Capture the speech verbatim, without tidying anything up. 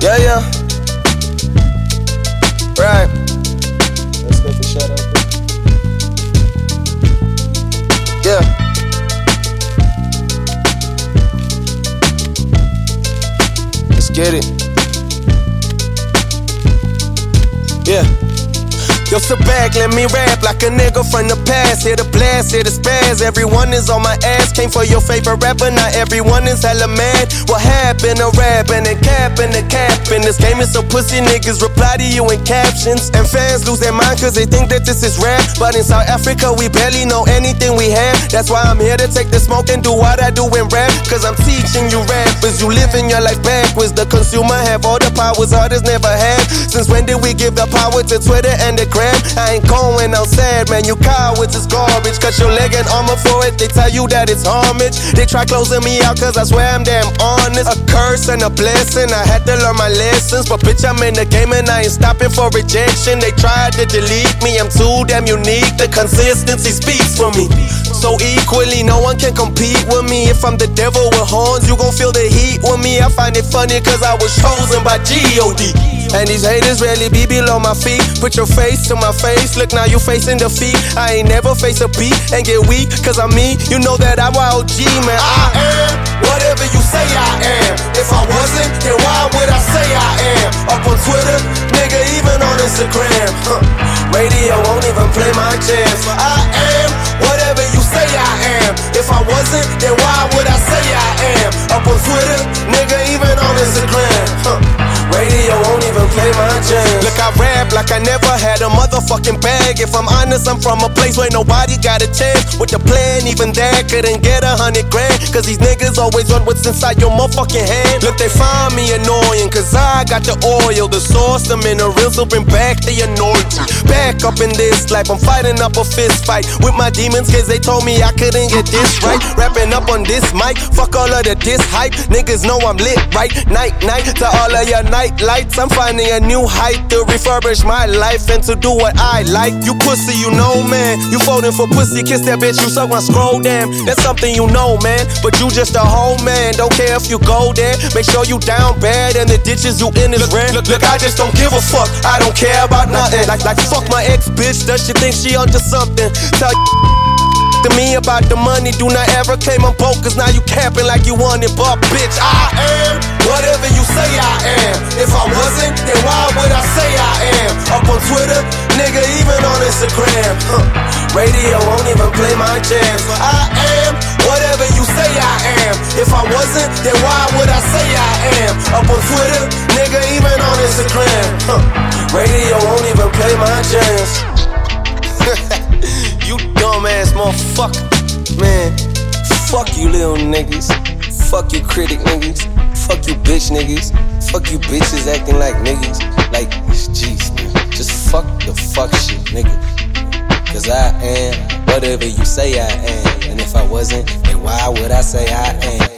Yeah, yeah. Right. Let's get the shout out there. Yeah. Let's get it. Yeah. Yo, sit back, let me rap like a nigga from the past. Hit a blast, hit a spaz. Everyone is on my ass. Came for your favorite rapper, not everyone is hella mad. What happened to rap and then cap and the cap? In this game is so pussy niggas reply to you in captions. And fans lose their mind cause they think that this is rap. But in South Africa we barely know anything we have. That's why I'm here to take the smoke and do what I do in rap. Cause I'm teaching you rappers, you living your life backwards. The consumer have all the powers artists never had. Since when did we give the power to Twitter and the gram? I ain't going outside, man, you cowards is garbage. Cut your leg and armor for it, they tell you that it's homage. They try closing me out cause I swear I'm damn honest. A curse and a blessing, I had to learn my lessons. But bitch, I'm in the game and I ain't stopping for rejection. They tried to delete me, I'm too damn unique. The consistency speaks for me. So equally, no one can compete with me. If I'm the devil with horns, you gon' feel the heat with me. I find it funny cause I was chosen by G O D. And these haters really be below my feet. Put your face to my face, look now you facing defeat. I ain't never face a beat and get weak, cause I'm me, you know that I'm O G, man. I am whatever you say I am. If I wasn't, then why would I say I am? Up on Twitter, nigga, even on Instagram, huh. Radio won't even play my jams. I am whatever you say I am. If I wasn't, then why would I say I am? Up on Twitter, nigga, even on Instagram, huh. Radio won't even play my jams. Look, I rap like I never had a motherfucking bag. If I'm honest, I'm from a place where nobody got a chance. With the plan, even that couldn't get a hundred grand. Cause these niggas always want what's inside your motherfucking hand. Look, they find me annoying cause I got the oil, the source, the minerals will bring back the anointing. Back up in this life, I'm fighting up a fist fight with my demons cause they told me I couldn't get this right. Rapping up on this mic, fuck all of the diss hype. Niggas know I'm lit, right? Night, night, to all of your night lights. I'm finding a new height to refurbish my life and to do what I like. You pussy, you know, man. You voting for pussy, kiss that bitch, you suck my scroll, damn. That's something you know, man. But you just a hoe, man. Don't care if you go there. Make sure you down bad and the ditches you in is red. Look, look, I just don't give a fuck. I don't care about nothing. Like, like fuck my ex bitch. Does she think she onto something? Tell to me about the money, do not ever claim I'm broke, cause now you capping like you want it, but bitch, I am whatever you say I am. If I wasn't, then why would I say I am? Up on Twitter, nigga, even on Instagram, huh. Radio won't even play my jams. I am whatever you say I am. If I wasn't, then why would I say I am? Up on Twitter, nigga, even on Instagram, huh. Radio won't even play my jams. You dumbass motherfucker. Man, fuck you little niggas. Fuck you critic niggas. Fuck you bitch niggas. Fuck you bitches acting like niggas. Like, jeez, man. Just fuck the fuck shit, nigga. Cause I am whatever you say I am. And if I wasn't, then why would I say I am?